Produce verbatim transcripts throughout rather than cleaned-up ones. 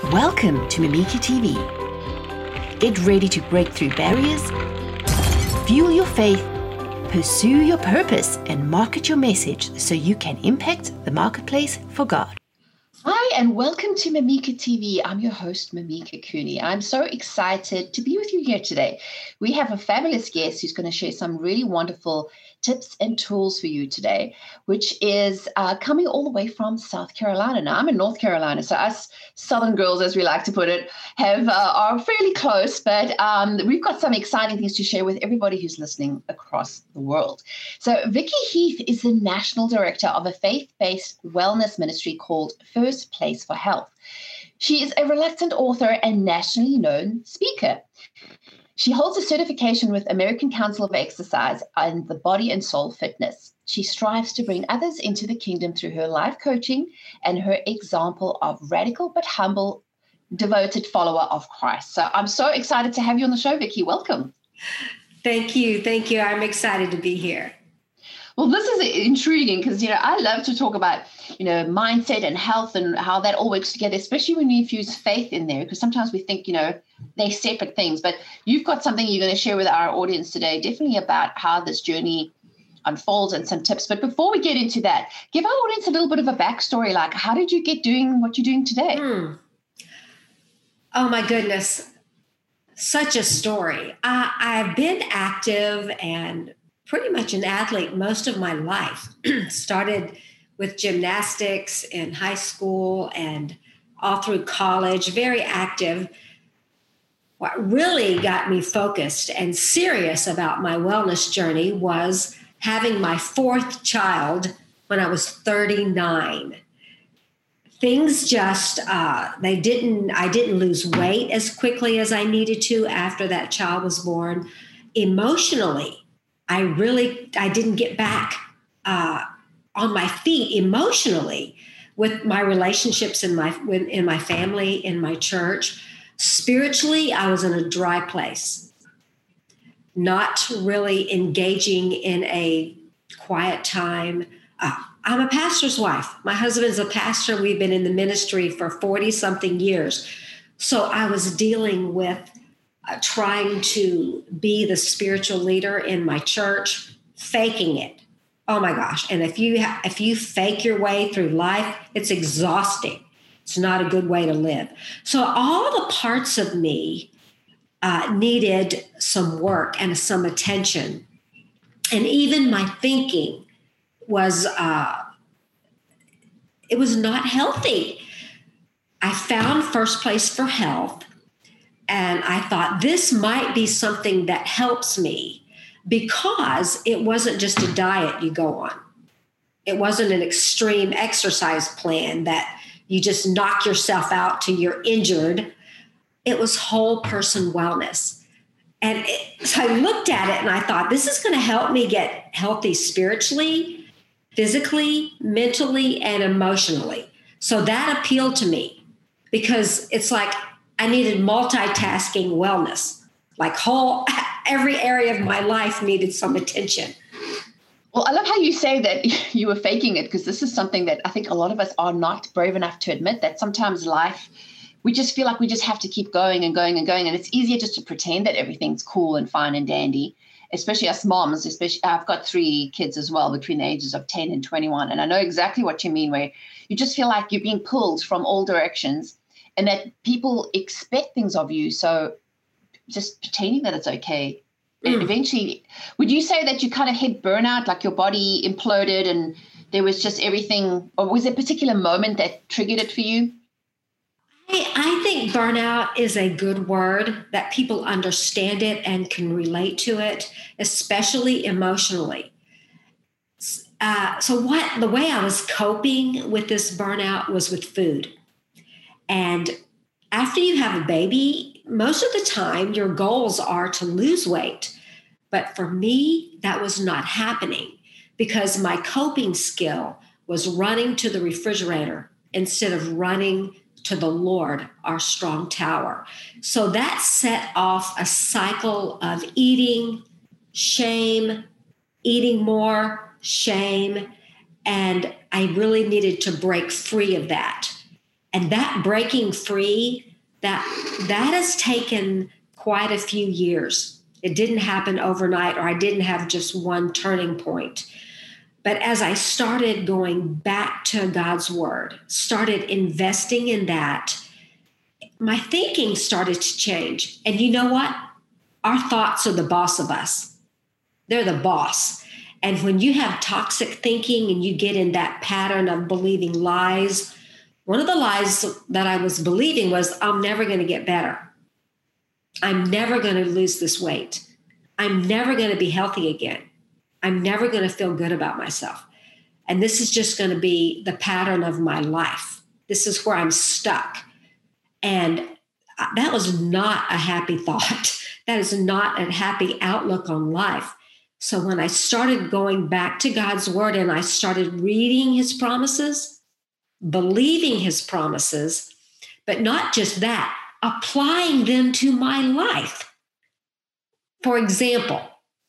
Welcome to Mimika T V. Get ready to break through barriers, fuel your faith, pursue your purpose, and market your message so you can impact the marketplace for God. Hi, and welcome to Mimika T V. I'm your host, Mimika Cooney. I'm so excited to be with you here today. We have a fabulous guest who's going to share some really wonderful tips and tools for you today, which is uh, coming all the way from South Carolina. Now, I'm in North Carolina, so us Southern girls, as we like to put it, have uh, are fairly close, but um, we've got some exciting things to share with everybody who's listening across the world. So Vicky Heath is the National Director of a faith-based wellness ministry called First Place for Health. She is a reluctant author and nationally known speaker. She holds a certification with American Council of Exercise and the Body and Soul Fitness. She strives to bring others into the kingdom through her life coaching and her example of radical but humble, devoted follower of Christ. So I'm so excited to have you on the show, Vicky. Welcome. Thank you. Thank you. I'm excited to be here. Well, this is intriguing because, you know, I love to talk about, you know, mindset and health and how that all works together, especially when you infuse faith in there, because sometimes we think, you know, they're separate things. But you've got something you're going to share with our audience today, definitely about how this journey unfolds and some tips. But before we get into that, give our audience a little bit of a backstory, like how did you get doing what you're doing today? Hmm. Oh, my goodness. Such a story. I, I've been active and pretty much an athlete most of my life. Started with gymnastics in high school and all through college, very active. What really got me focused and serious about my wellness journey was having my fourth child when I was thirty-nine. Things just, uh, they didn't, I didn't lose weight as quickly as I needed to after that child was born. Emotionally, I really, I didn't get back uh, on my feet emotionally with my relationships in my in my family, in my church. Spiritually, I was in a dry place, not really engaging in a quiet time. Uh, I'm a pastor's wife. My husband's a pastor. We've been in the ministry for forty-something years. So I was dealing with Uh, trying to be the spiritual leader in my church, faking it. Oh my gosh. And if you ha- if you fake your way through life, it's exhausting. It's not a good way to live. So all the parts of me uh, needed some work and some attention. And even my thinking was, uh, it was not healthy. I found First Place for Health. And I thought this might be something that helps me because it wasn't just a diet you go on. It wasn't an extreme exercise plan that you just knock yourself out till you're injured. It was whole person wellness. And it, so I looked at it and I thought, this is going to help me get healthy spiritually, physically, mentally, and emotionally. So that appealed to me because it's like, I needed multitasking wellness, like whole, every area of my life needed some attention. Well, I love how you say that you were faking it, because this is something that I think a lot of us are not brave enough to admit, that sometimes life, we just feel like we just have to keep going and going and going. And it's easier just to pretend that everything's cool and fine and dandy, especially us moms, especially I've got three kids as well between the ages of ten and twenty-one. And I know exactly what you mean, where you just feel like you're being pulled from all directions, and that people expect things of you. So just pretending that it's okay. Mm. And eventually, would you say that you kind of hit burnout, like your body imploded and there was just everything, or was there a particular moment that triggered it for you? I, I think burnout is a good word, that people understand it and can relate to it, especially emotionally. Uh, so what the way I was coping with this burnout was with food. And after you have a baby, most of the time your goals are to lose weight. But for me, that was not happening because my coping skill was running to the refrigerator instead of running to the Lord, our strong tower. So that set off a cycle of eating, shame, eating more, shame, and I really needed to break free of that. And that breaking free, that that has taken quite a few years. It didn't happen overnight, or I didn't have just one turning point. But as I started going back to God's word, started investing in that, my thinking started to change. And you know what? Our thoughts are the boss of us. They're the boss. And when you have toxic thinking and you get in that pattern of believing lies, one of the lies that I was believing was, I'm never going to get better. I'm never going to lose this weight. I'm never going to be healthy again. I'm never going to feel good about myself. And this is just going to be the pattern of my life. This is where I'm stuck. And that was not a happy thought. That is not a happy outlook on life. So when I started going back to God's word and I started reading his promises, believing his promises, but not just that, applying them to my life. For example,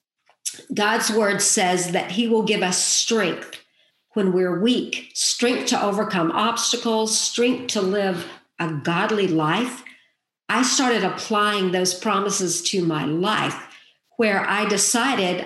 God's word says that he will give us strength when we're weak, strength to overcome obstacles, strength to live a godly life. I started applying those promises to my life, where I decided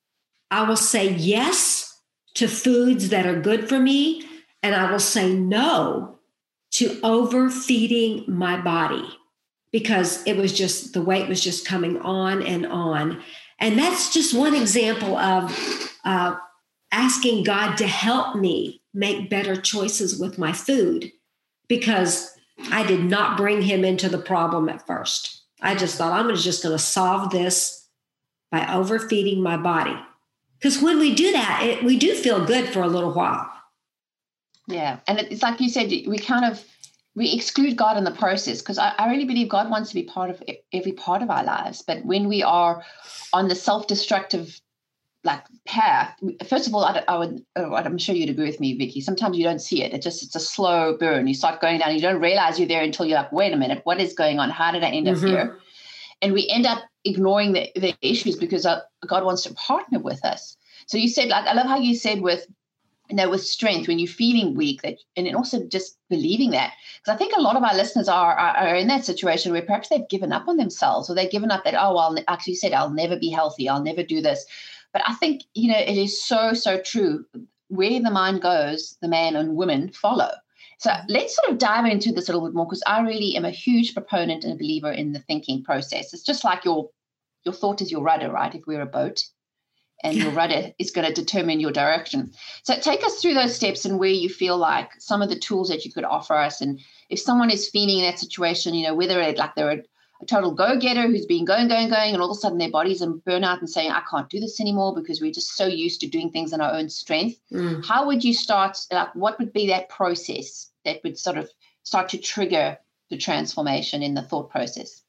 I will say yes to foods that are good for me, and I will say no to overfeeding my body, because it was just, the weight was just coming on and on. And that's just one example of uh, asking God to help me make better choices with my food, because I did not bring him into the problem at first. I just thought, I'm just going to solve this by overfeeding my body. Because when we do that, it, we do feel good for a little while. Yeah. And it's like you said, we kind of, we exclude God in the process, because I, I really believe God wants to be part of every part of our lives. But when we are on the self-destructive like path, first of all, I, I would, I'm sure you'd agree with me, Vicky, sometimes you don't see it. It just, it's a slow burn. You start going down, you don't realize you're there until you're like, wait a minute, what is going on? How did I end Mm-hmm. up here? And we end up ignoring the, the issues because God wants to partner with us. So you said, like, I love how you said with, you know, with strength, when you're feeling weak, that, and then also just believing that. Because I think a lot of our listeners are, are are in that situation where perhaps they've given up on themselves, or they've given up that, oh, well, actually said, I'll never be healthy. I'll never do this. But I think, you know, it is so, so true. Where the mind goes, the man and women follow. So let's sort of dive into this a little bit more, because I really am a huge proponent and a believer in the thinking process. It's just like your your thought is your rudder, right? If we're a boat, and your rudder is going to determine your direction. So take us through those steps and where you feel like some of the tools that you could offer us. And if someone is feeling in that situation, you know, whether it, like they're a, a total go-getter who's been going, going, going, and all of a sudden their body's in burnout and saying, I can't do this anymore because we're just so used to doing things in our own strength. Mm. How would you start, like, what would be that process that would sort of start to trigger the transformation in the thought process?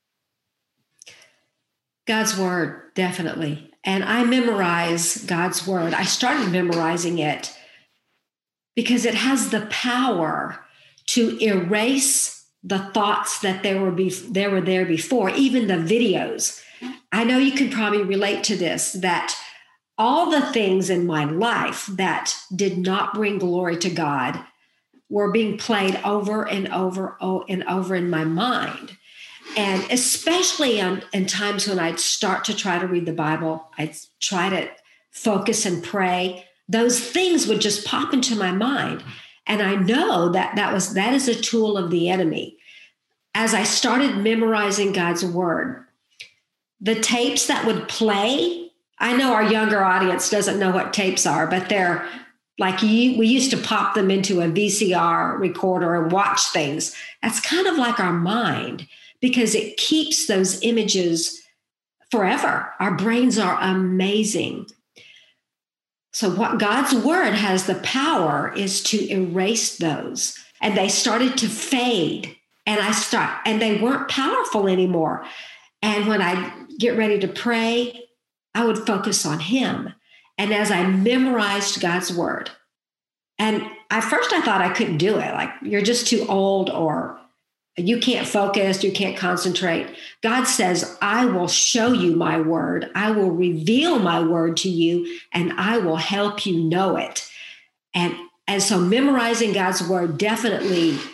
God's word, definitely. And I memorize God's word. I started memorizing it because it has the power to erase the thoughts that there were, be- there were there before, even the videos. I know you can probably relate to this, that all the things in my life that did not bring glory to God were being played over and over and over in my mind. And especially on, in times when I'd start to try to read the Bible, I'd try to focus and pray, those things would just pop into my mind. And I know that that was that is a tool of the enemy. As I started memorizing God's word, the tapes that would play, I know our younger audience doesn't know what tapes are, but they're like, you, we used to pop them into a V C R recorder and watch things. That's kind of like our mind, because it keeps those images forever. Our brains are amazing. So what God's word has the power is to erase those. And they started to fade. And I start, and they weren't powerful anymore. And when I get ready to pray, I would focus on him. And as I memorized God's word, and at first I thought I couldn't do it. Like, you're just too old, or you can't focus, you can't concentrate. God says, I will show you my word. I will reveal my word to you, and I will help you know it. And, and so memorizing God's word definitely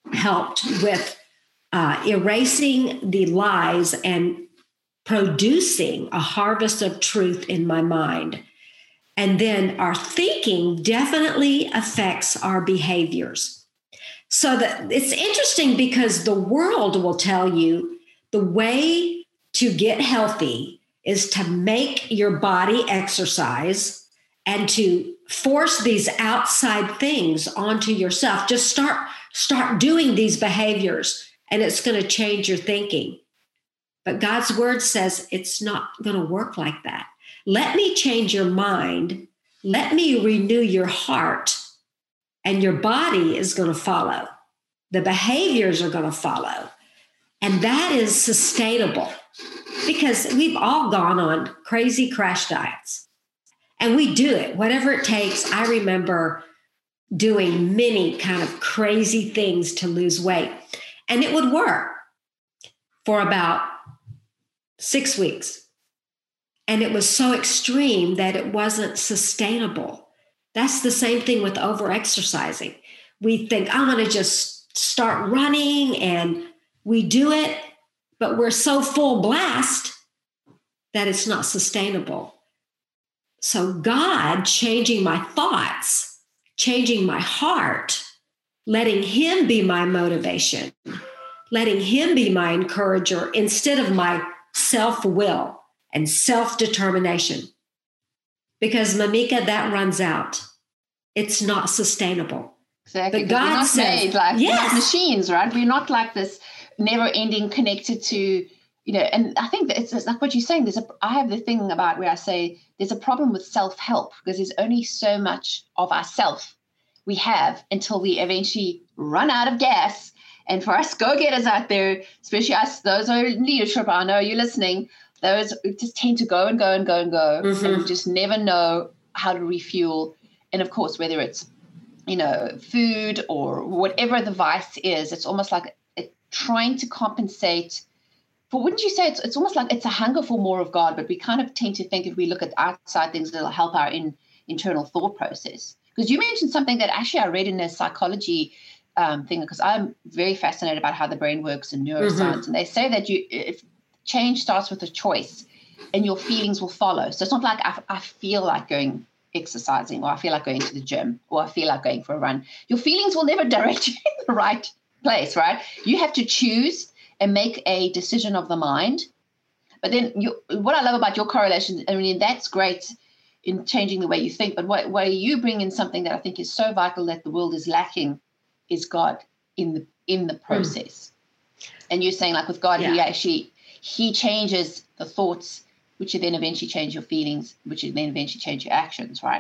helped with uh, erasing the lies and producing a harvest of truth in my mind. And then our thinking definitely affects our behaviors. So that it's interesting because the world will tell you the way to get healthy is to make your body exercise and to force these outside things onto yourself. Just start, start doing these behaviors and it's going to change your thinking. But God's word says it's not going to work like that. Let me change your mind. Let me renew your heart, and your body is going to follow. The behaviors are going to follow. And that is sustainable because we've all gone on crazy crash diets. And we do it, whatever it takes. I remember doing many kind of crazy things to lose weight. And it would work for about six weeks. And it was so extreme that it wasn't sustainable. That's the same thing with over-exercising. We think, I'm going to just start running, and we do it, but we're so full blast that it's not sustainable. So God changing my thoughts, changing my heart, letting him be my motivation, letting him be my encourager instead of my self-will and self-determination. Because Mamika, that runs out. It's not sustainable. Exactly. But God we're not says, made like yes. we're not machines, right? We're not like this never-ending connected to, you know, and I think that it's, it's like what you're saying. There's a, I have the thing about where I say there's a problem with self-help because there's only so much of ourself we have until we eventually run out of gas. And for us go-getters out there, especially us, those are in leadership, I know you're listening, those just tend to go and go and go and go. Mm-hmm. And we just never know how to refuel. And of course, whether it's, you know, food or whatever the vice is, it's almost like it, trying to compensate for, wouldn't you say it's, it's almost like it's a hunger for more of God, but we kind of tend to think if we look at outside things, it'll help our in, internal thought process. Because you mentioned something that actually I read in a psychology um, thing, because I'm very fascinated about how the brain works in neuroscience. Mm-hmm. And they say that you, if change starts with a choice and your feelings will follow. So it's not like I, I feel like going exercising, or I feel like going to the gym, or I feel like going for a run. Your feelings will never direct you in the right place, right? You have to choose and make a decision of the mind. But then you, what I love about your correlation, I mean, that's great in changing the way you think, but what, where you bring in something that I think is so vital that the world is lacking is God in the in the process. Mm. And you're saying like with God, yeah. he actually, he changes the thoughts, which then eventually change your feelings, which then eventually change your actions, right?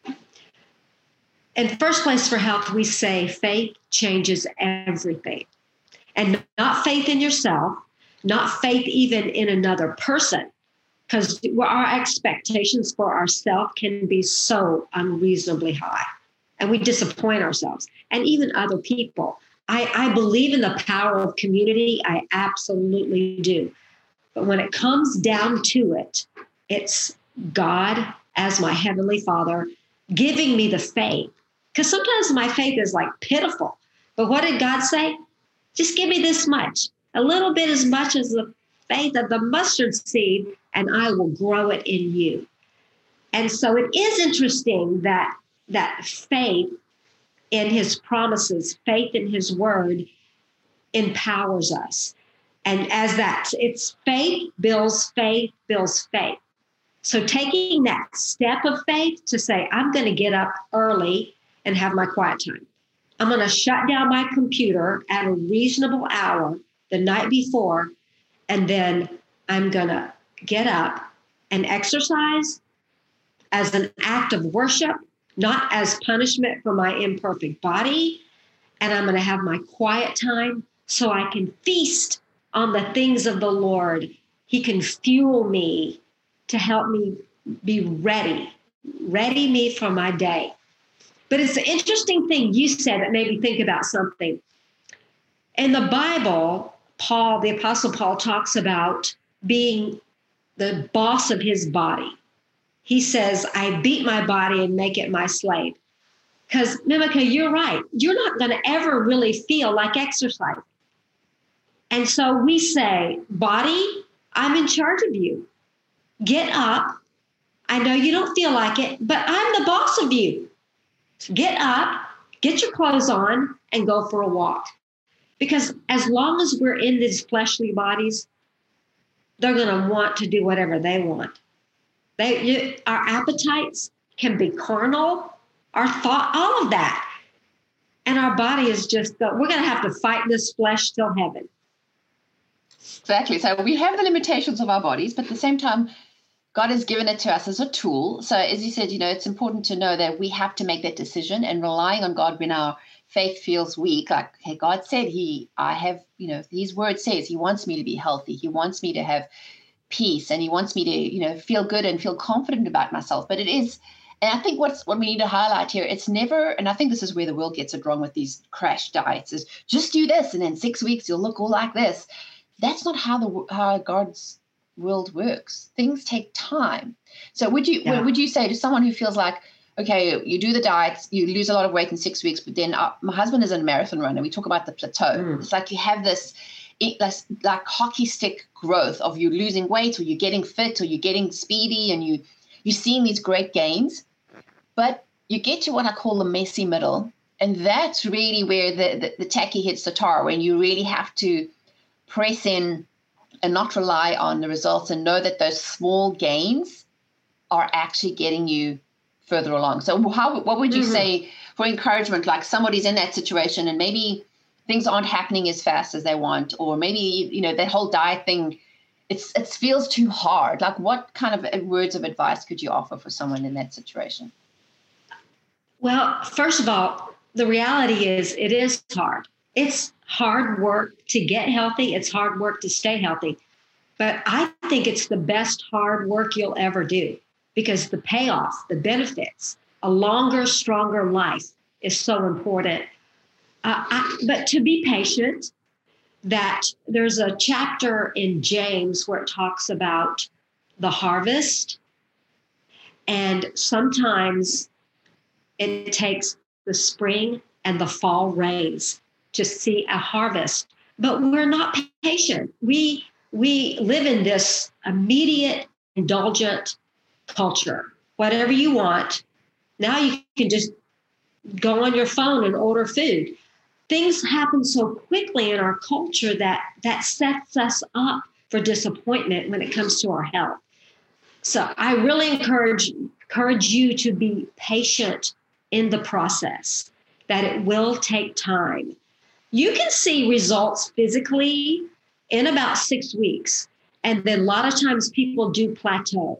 In first place for health, we say faith changes everything. And not faith in yourself, not faith even in another person, because our expectations for ourselves can be so unreasonably high, and we disappoint ourselves and even other people. I, I believe in the power of community. I absolutely do. But when it comes down to it, it's God as my Heavenly Father giving me the faith. Because sometimes my faith is like pitiful. But what did God say? Just give me this much, a little bit as much as the faith of the mustard seed, and I will grow it in you. And so it is interesting that that faith in his promises, faith in his word empowers us. And as that, it's faith builds faith, builds faith. So taking that step of faith to say, I'm going to get up early and have my quiet time. I'm going to shut down my computer at a reasonable hour the night before, and then I'm going to get up and exercise as an act of worship, not as punishment for my imperfect body. And I'm going to have my quiet time so I can feast on the things of the Lord. He can fuel me to help me be ready, ready me for my day. But it's an interesting thing you said that made me think about something. In the Bible, Paul, the Apostle Paul, talks about being the boss of his body. He says, I beat my body and make it my slave. Because, Mimica, you're right. You're not going to ever really feel like exercise. And so we say, body, I'm in charge of you. Get up. I know you don't feel like it, but I'm the boss of you. So get up, get your clothes on, and go for a walk. Because as long as we're in these fleshly bodies, they're going to want to do whatever they want. They, you, our appetites can be carnal, our thought, all of that. And our body is just, we're going to have to fight this flesh till heaven. Exactly. So we have the limitations of our bodies, but at the same time, God has given it to us as a tool. So as you said, you know, it's important to know that we have to make that decision, and relying on God when our faith feels weak. Like, hey, God said he, I have, you know, his word says he wants me to be healthy. He wants me to have peace, and he wants me to, you know, feel good and feel confident about myself. But it is, and I think what's what we need to highlight here, it's never, and I think this is where the world gets it wrong with these crash diets, is just do this, and in six weeks you'll look all like this. That's not how the how God's world works. Things take time. So would you yeah. would you say to someone who feels like, okay, you do the diets, you lose a lot of weight in six weeks, but then uh, my husband is a marathon runner. We talk about the plateau. Mm. It's like you have this it, like, like hockey stick growth of you losing weight, or you're getting fit, or you're getting speedy, and you you're seeing these great gains. But you get to what I call the messy middle, and that's really where the the, the tacky hits the tar, when you really have to press in and not rely on the results, and know that those small gains are actually getting you further along. So how, what would you mm-hmm. say for encouragement, like somebody's in that situation and maybe things aren't happening as fast as they want, or maybe, you know, that whole diet thing, it's it feels too hard. Like, what kind of words of advice could you offer for someone in that situation? Well, first of all, the reality is it is hard. It's hard work to get healthy. It's hard work to stay healthy. But I think it's the best hard work you'll ever do, because the payoff, the benefits, a longer, stronger life is so important. Uh, I, but to be patient, that there's a chapter in James where it talks about the harvest. And sometimes it takes the spring and the fall rains to see a harvest. But we're not patient. We we live in this immediate, indulgent culture. Whatever you want, now you can just go on your phone and order food. Things happen so quickly in our culture that that sets us up for disappointment when it comes to our health. So I really encourage, encourage you to be patient in the process, that it will take time. You can see results physically in about six weeks. And then a lot of times people do plateau.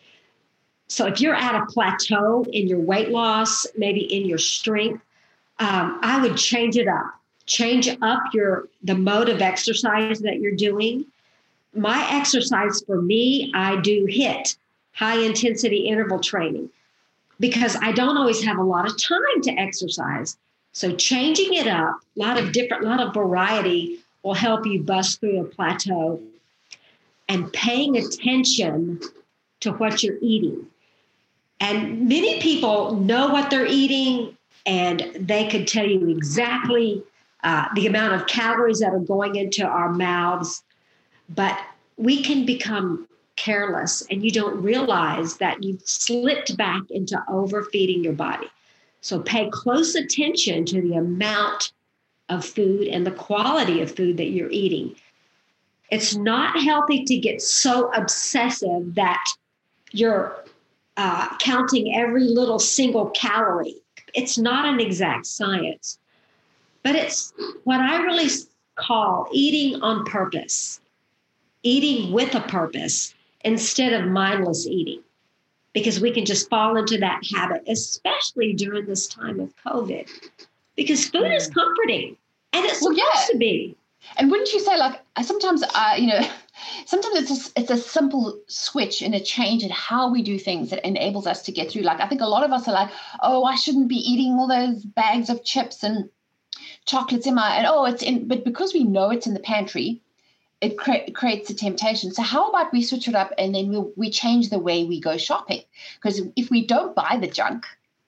So if you're at a plateau in your weight loss, maybe in your strength, um, I would change it up. Change up your the mode of exercise that you're doing. My exercise for me, I do HIIT, high intensity interval training, because I don't always have a lot of time to exercise. So changing it up, a lot of different, lot of variety will help you bust through a plateau, and paying attention to what you're eating. And many people know what they're eating, and they could tell you exactly uh, the amount of calories that are going into our mouths. But we can become careless, and you don't realize that you've slipped back into overfeeding your body. So pay close attention to the amount of food and the quality of food that you're eating. It's not healthy to get so obsessive that you're uh, counting every little single calorie. It's not an exact science, but it's what I really call eating on purpose, eating with a purpose instead of mindless eating, because we can just fall into that habit, especially during this time of COVID, because food mm. is comforting, and it's well, supposed yeah. to be. And wouldn't you say, like, sometimes, uh, you know, sometimes it's a, it's a simple switch and a change in how we do things that enables us to get through. Like, I think a lot of us are like, oh, I shouldn't be eating all those bags of chips and chocolates in my, and oh, it's in, but because we know it's in the pantry, it cre- creates a temptation. So how about we switch it up, and then we we change the way we go shopping? Because if we don't buy the junk,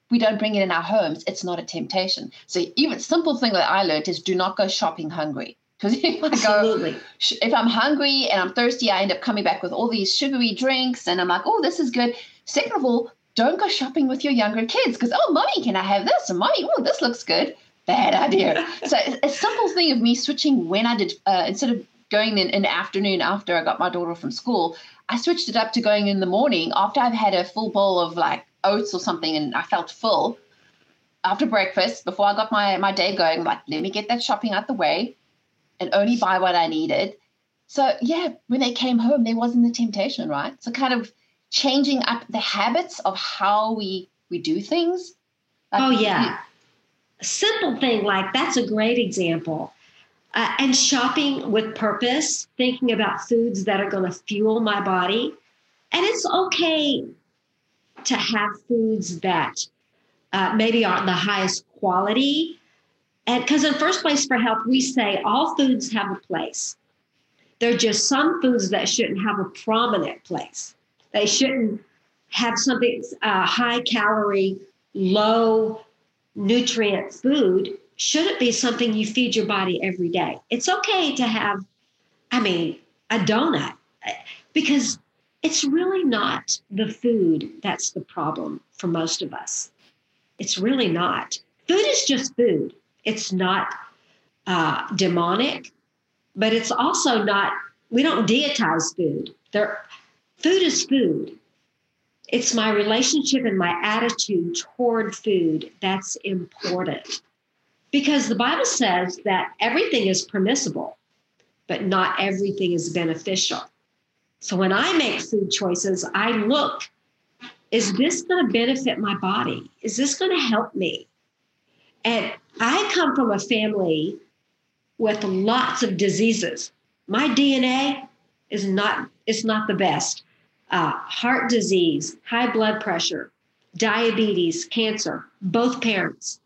we don't bring it in our homes, it's not a temptation. So even simple thing that I learned is do not go shopping hungry. Because if I Absolutely. go, if I'm hungry and I'm thirsty, I end up coming back with all these sugary drinks and I'm like, oh, this is good. Second of all, don't go shopping with your younger kids because, oh, mommy, can I have this? And mommy, oh, this looks good. Bad idea. So a simple thing of me switching when I did, uh, instead of going in, in the afternoon after I got my daughter from school, I switched it up to going in the morning after I've had a full bowl of like oats or something and I felt full. After breakfast, before I got my, my day going, I'm like, let me get that shopping out the way and only buy what I needed. So yeah, when they came home, there wasn't the temptation, right? So kind of changing up the habits of how we, we do things. Like, oh, yeah. A simple thing like that's a great example. Uh, and shopping with purpose, thinking about foods that are going to fuel my body. And it's okay to have foods that uh, maybe aren't the highest quality. And because in first place for health, we say all foods have a place. There are just some foods that shouldn't have a prominent place. They shouldn't have something uh, high calorie, low nutrient food. Shouldn't be something you feed your body every day. It's okay to have, I mean, a donut because it's really not the food that's the problem for most of us. It's really not. Food is just food. It's not uh, demonic, but it's also not, we don't deitize food. There, food is food. It's my relationship and my attitude toward food that's important. Because the Bible says that everything is permissible, but not everything is beneficial. So when I make food choices, I look, is this going to benefit my body? Is this going to help me? And I come from a family with lots of diseases. My D N A is not, it's not the best. Uh, heart disease, high blood pressure, diabetes, cancer, both parents.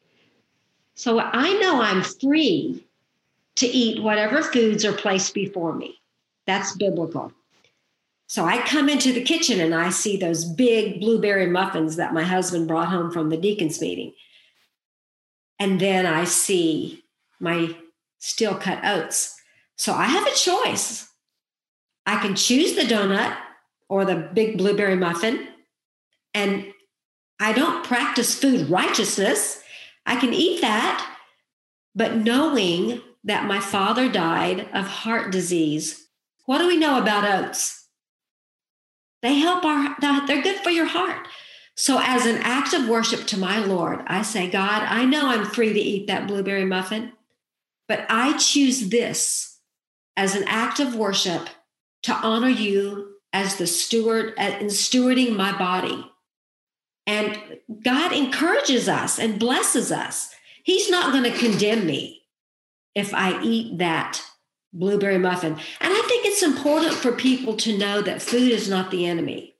So I know I'm free to eat whatever foods are placed before me. That's biblical. So I come into the kitchen and I see those big blueberry muffins that my husband brought home from the deacon's meeting. And then I see my steel cut oats. So I have a choice. I can choose the donut or the big blueberry muffin. And I don't practice food righteousness. I can eat that, but knowing that my father died of heart disease, what do we know about oats? They help our, they're good for your heart. So as an act of worship to my Lord, I say, God, I know I'm free to eat that blueberry muffin, but I choose this as an act of worship to honor you as the steward in stewarding my body. And God encourages us and blesses us. He's not going to condemn me if I eat that blueberry muffin. And I think it's important for people to know that food is not the enemy.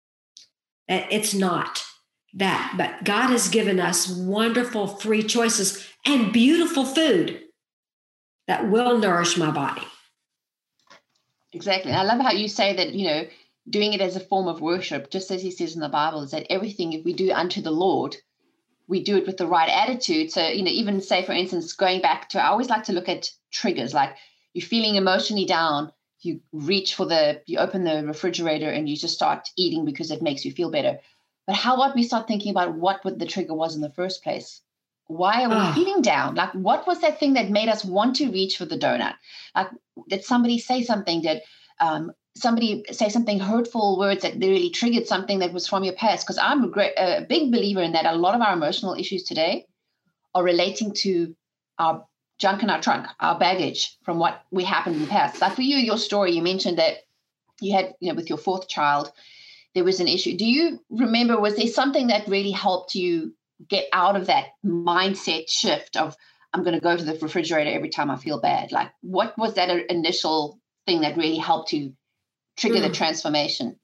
It's not that, but God has given us wonderful free choices and beautiful food that will nourish my body. Exactly. I love how you say that, you know, doing it as a form of worship, just as he says in the Bible, is that everything, if we do unto the Lord, we do it with the right attitude. So, you know, even say, for instance, going back to, I always like to look at triggers, like you're feeling emotionally down, you reach for the, you open the refrigerator and you just start eating because it makes you feel better. But how about we start thinking about what the trigger was in the first place? Why are we Oh. feeling down? Like, what was that thing that made us want to reach for the donut? Like, did somebody say something? Did um, somebody say something hurtful words that really triggered something that was from your past? Because I'm a, great, a big believer in that a lot of our emotional issues today are relating to our junk in our trunk, our baggage from what we happened in the past. Like for you, your story, you mentioned that you had, you know, with your fourth child, there was an issue. Do you remember, was there something that really helped you get out of that mindset shift of, I'm going to go to the refrigerator every time I feel bad? Like, what was that initial thing that really helped you trigger mm. the transformation?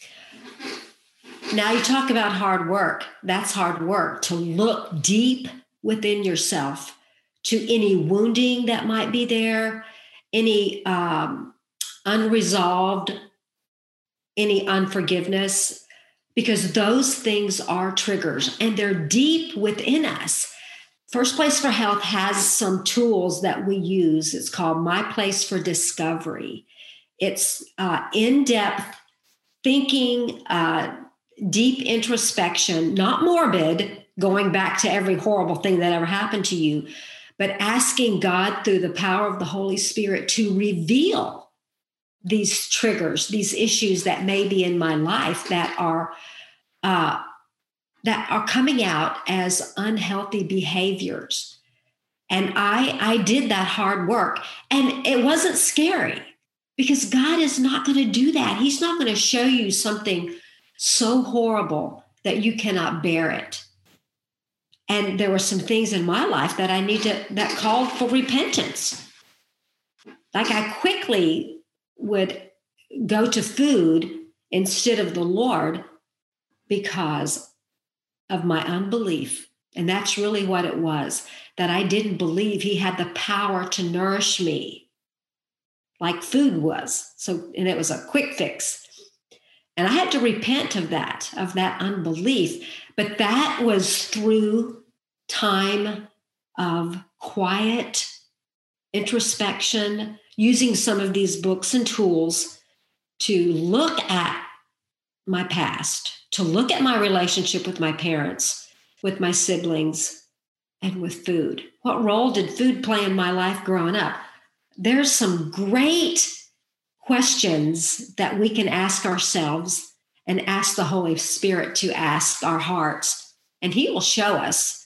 Now you talk about hard work. That's hard work, to look deep within yourself to any wounding that might be there, any um, unresolved, any unforgiveness. because those things are triggers and they're deep within us. First Place for Health has some tools that we use. It's called My Place for Discovery. It's uh, in-depth thinking, uh, deep introspection, not morbid, going back to every horrible thing that ever happened to you, but asking God through the power of the Holy Spirit to reveal these triggers, these issues that may be in my life that are uh, that are coming out as unhealthy behaviors. And I, I did that hard work, and it wasn't scary because God is not going to do that. He's not going to show you something so horrible that you cannot bear it. And there were some things in my life that I need to, that called for repentance. Like I quickly would go to food instead of the Lord because of my unbelief. And that's really what it was, that I didn't believe he had the power to nourish me like food was. So, and it was a quick fix. And I had to repent of that, of that unbelief. But that was through time of quiet introspection, using some of these books and tools to look at my past, to look at my relationship with my parents, with my siblings, and with food. What role did food play in my life growing up? There's some great questions that we can ask ourselves and ask the Holy Spirit to ask our hearts, and he will show us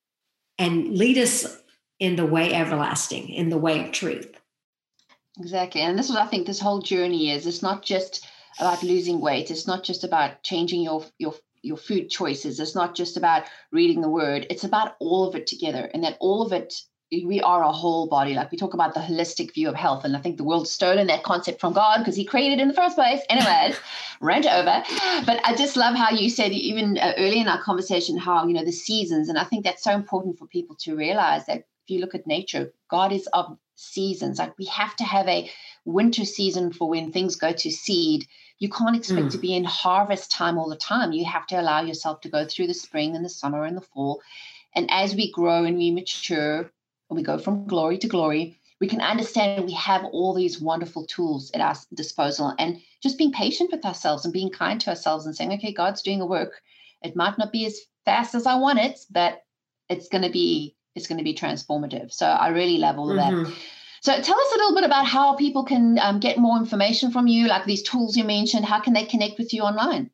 and lead us in the way everlasting, in the way of truth. Exactly. And this is what I think this whole journey is. It's not just about losing weight. It's not just about changing your, your, your food choices. It's not just about reading the word. It's about all of it together, and that all of it, we are a whole body. Like we talk about the holistic view of health. And I think the world's stolen that concept from God because he created it in the first place. Anyways, rant over. But I just love how you said even uh, early in our conversation, how, you know, the seasons. And I think that's so important for people to realize that if you look at nature, God is of seasons. Like we have to have a winter season for when things go to seed. You can't expect mm. to be in harvest time all the time. You have to allow yourself to go through the spring and the summer and the fall. And as we grow and we mature, we go from glory to glory, we can understand we have all these wonderful tools at our disposal, and just being patient with ourselves and being kind to ourselves and saying, okay, God's doing a work. It might not be as fast as I want it, but it's going to be, it's going to be transformative. So I really love all of mm-hmm. that. So tell us a little bit about how people can um, get more information from you, like these tools you mentioned. How can they connect with you online?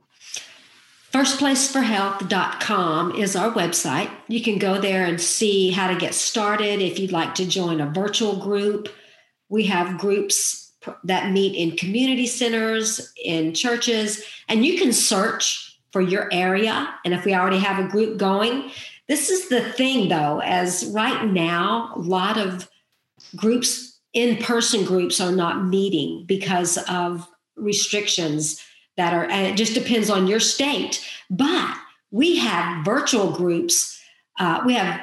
first place for health dot com is our website. You can go there and see how to get started. If you'd like to join a virtual group, we have groups that meet in community centers, in churches, and you can search for your area. And if we already have a group going, this is the thing though, as right now, a lot of groups, in-person groups are not meeting because of restrictions that are, and it just depends on your state. But we have virtual groups. Uh, we have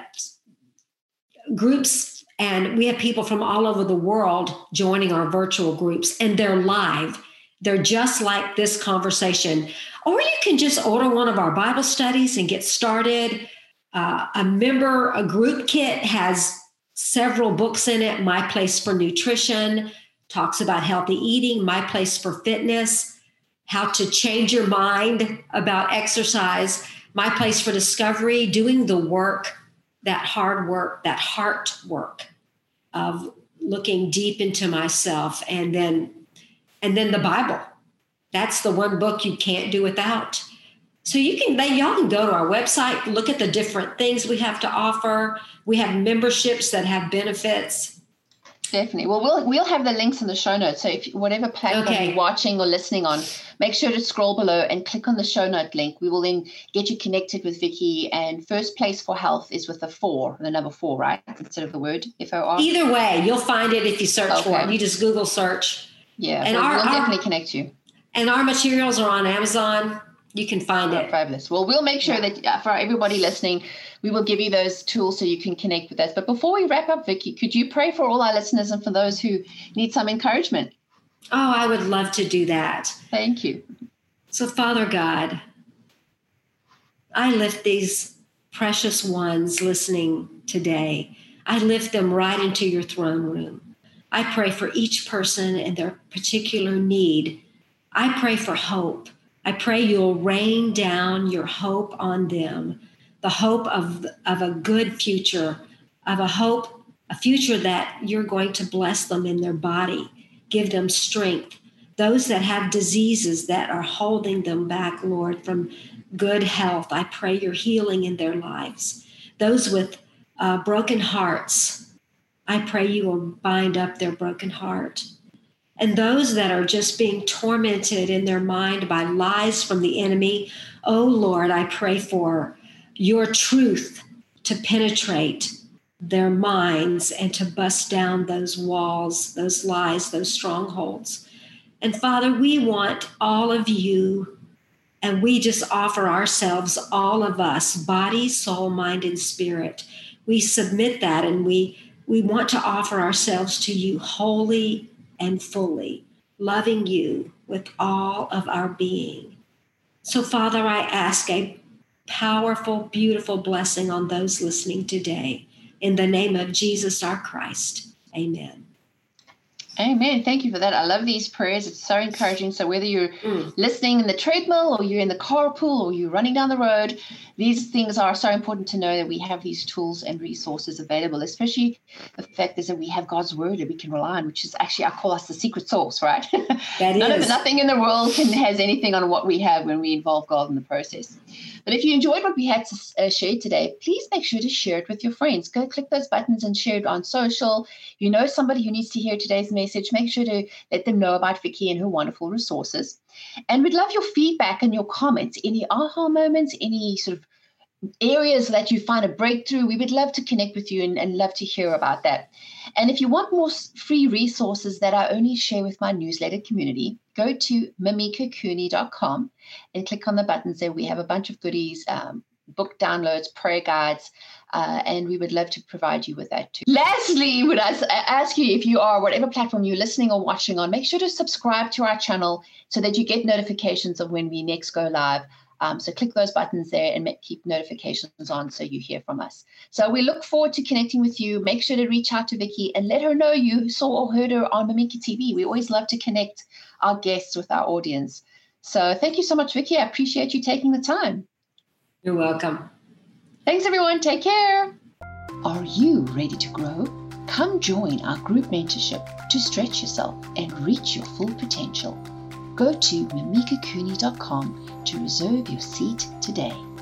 groups and we have people from all over the world joining our virtual groups, and they're live. They're just like this conversation. Or you can just order one of our Bible studies and get started. Uh, a member, a group kit has several books in it. My Place for Nutrition talks about healthy eating. My Place for Fitness, how to change your mind about exercise. My Place for Discovery, doing the work, that hard work, that heart work of looking deep into myself. And then, and then the Bible. That's the one book you can't do without. So you can, they, y'all can go to our website, look at the different things we have to offer. We have memberships that have benefits. Definitely. Well, we'll we'll have the links in the show notes. So if whatever platform okay. you're watching or listening on, make sure to scroll below and click on the show note link. We will then get you connected with Vicky. And First Place for Health is with the four, the number four, right? Instead of the word F O R. Either way, you'll find it if you search okay. for it. You just Google search. Yeah, and we'll, our, we'll definitely our, connect you. And our materials are on Amazon. You can find oh, it. Fabulous. Well, we'll make sure yeah. that uh, for everybody listening, we will give you those tools so you can connect with us. But before we wrap up, Vicky, could you pray for all our listeners and for those who need some encouragement? Oh, I would love to do that. Thank you. So, Father God, I lift these precious ones listening today. I lift them right into your throne room. I pray for each person and their particular need. I pray for hope. I pray you'll rain down your hope on them, the hope of, of a good future, of a hope, a future that you're going to bless them in their body, give them strength. Those that have diseases that are holding them back, Lord, from good health, I pray your healing in their lives. Those with uh, broken hearts, I pray you will bind up their broken heart. And those that are just being tormented in their mind by lies from the enemy, oh Lord, I pray for your truth to penetrate their minds and to bust down those walls, those lies, those strongholds. And Father, we want all of you, and we just offer ourselves, all of us, body, soul, mind, and spirit. We submit that, and we, we want to offer ourselves to you wholly and fully, loving you with all of our being. So, Father, I ask a powerful, beautiful blessing on those listening today. In the name of Jesus, our Christ. Amen. Amen. Thank you for that. I love these prayers. It's so encouraging. So whether you're mm. listening in the treadmill or you're in the carpool or you're running down the road, these things are so important to know that we have these tools and resources available, especially the fact is that we have God's word that we can rely on, which is actually, I call us the secret sauce, right? That None is. Of, nothing in the world can has anything on what we have when we involve God in the process. But if you enjoyed what we had to uh, share today, please make sure to share it with your friends. Go click those buttons and share it on social. You know somebody who needs to hear today's message, make sure to let them know about Vicky and her wonderful resources. And we'd love your feedback and your comments, any aha moments, any sort of areas that you find a breakthrough. We would love to connect with you and, and love to hear about that. And if you want more free resources that I only share with my newsletter community, go to mamika cooney dot com and click on the buttons there. We have a bunch of goodies, um, book downloads, prayer guides, uh, and we would love to provide you with that too. Lastly, would I ask you, if you are, whatever platform you're listening or watching on, make sure to subscribe to our channel so that you get notifications of when we next go live. Um, so click those buttons there and make, keep notifications on so you hear from us. So we look forward to connecting with you. Make sure to reach out to Vicky and let her know you saw or heard her on Mamika T V. We always love to connect our guests with our audience. So thank you so much, Vicky. I appreciate you taking the time. You're welcome. Thanks, everyone. Take care. Are you ready to grow? Come join our group mentorship to stretch yourself and reach your full potential. Go to mamika cooney dot com to reserve your seat today.